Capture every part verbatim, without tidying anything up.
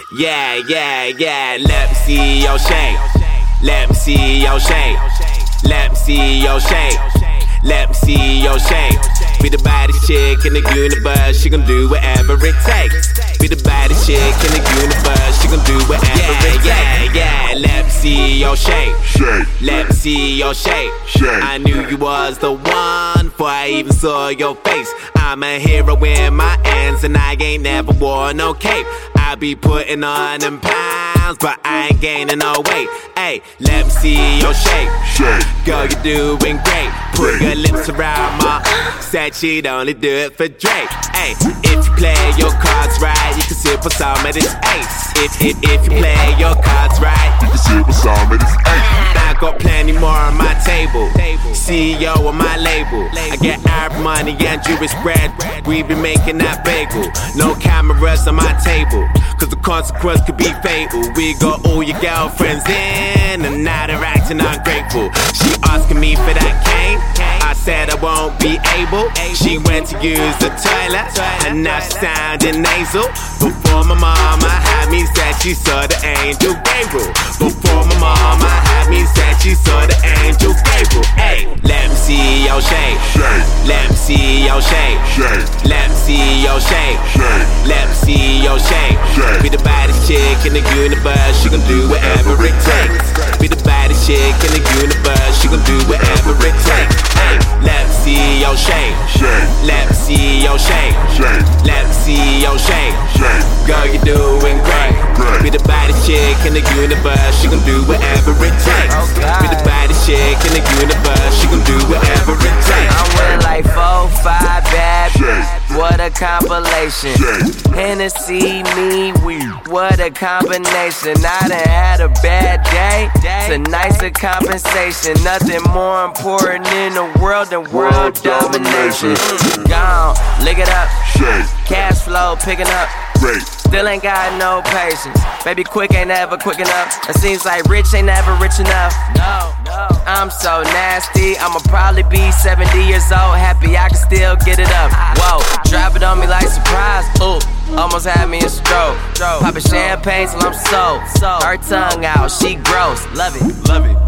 Yeah, yeah, yeah. Let me see your shake. Let me see your shake. Let me see your shake. Let me see your shake. Be the baddest chick in the universe. She gon' do whatever it takes. Be the baddest chick in the universe. She gon' do whatever yeah, it takes. Yeah, yeah, yeah. Let me see your shake. Shake. Let me see your shake. Shake. I knew you was the one before I even saw your face. I'm a hero in my hands and I ain't never wore no cape. I be putting on them pounds, but I ain't gaining no weight. Hey, let me see your shape. Shake. Girl, you're doing great. Put your lips around my said she'd only do it for Drake. Hey, if you play your cards right, you can sip on some of this ace. If, if, if you play your cards right, you can sip on some of this ace. I got plenty more on my table. C E O on my label. I get Arab money and Jewish bread. We be making that bagel. No cameras on my table, cause the consequence could be fatal. We got all your girlfriends in, and now they're acting ungrateful. She asking me for that cane, I said I won't be able. She went to use the toilet, and now she sounding nasal. Before my mama had me said she saw the angel Gabriel. Before my mama had me said she saw the angel Gabriel. Hey, let me see your shape. Let me see your shape. Let me see your shape. Let me see your shape. Be the baddest chick in the universe. She gon' do whatever it takes. Be the baddest chick in the universe. She gon' do whatever it takes. Hey, let me see your shape. Let me see your shape. Let me see your shape. Girl, you're doing great. Be the baddest chick in the universe. She gon' do whatever it takes. Be the baddest chick in the universe. She gon' do whatever it takes. I'm with like four, five bad bitches. What a compilation. Hennessy, me, we. What a combination. I done had a bad day. Tonight's a compensation. Nothing more important in the world than world domination. Gone, lick it up. Cash flow picking up. Still ain't got no patience. Baby, quick ain't never quick enough. It seems like rich ain't never rich enough. No, no. I'm so nasty. I'ma probably be seventy years old. Happy I can still get it up. Whoa, drop it on me like surprise. Ooh, almost had me a stroke. Poppin' champagne till I'm so. Her tongue out, she gross. Love it, love it.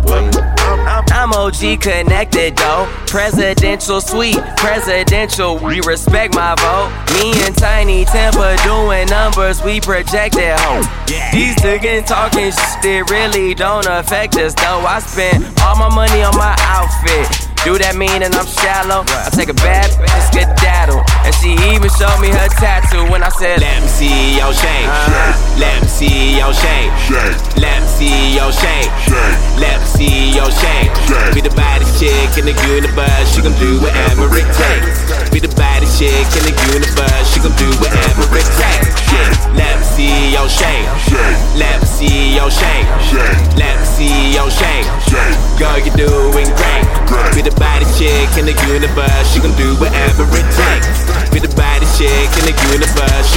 I'm O G connected though. Presidential suite, presidential. We respect my vote. Me and Tiny Temper doing numbers, we projected home. These niggas talking shit, it really don't affect us though. I spent all my money on my outfit. Do that mean that I'm shallow? I take a bad bitch and skedaddle. And she even showed me her tattoo when I said, let me see your shape. uh, Let me see your shape. Let me see your shape. Let me see your shape. Be the baddest chick in the universe. She gon' do whatever it takes. Be the baddest chick in the universe. She gon' do whatever it takes. Let me see your shape. Let me see your shape. Let me see your shape. Girl, you're doing great. Be the baddest chick in the universe. She gon' do whatever it takes. Be the baddest chick in the universe.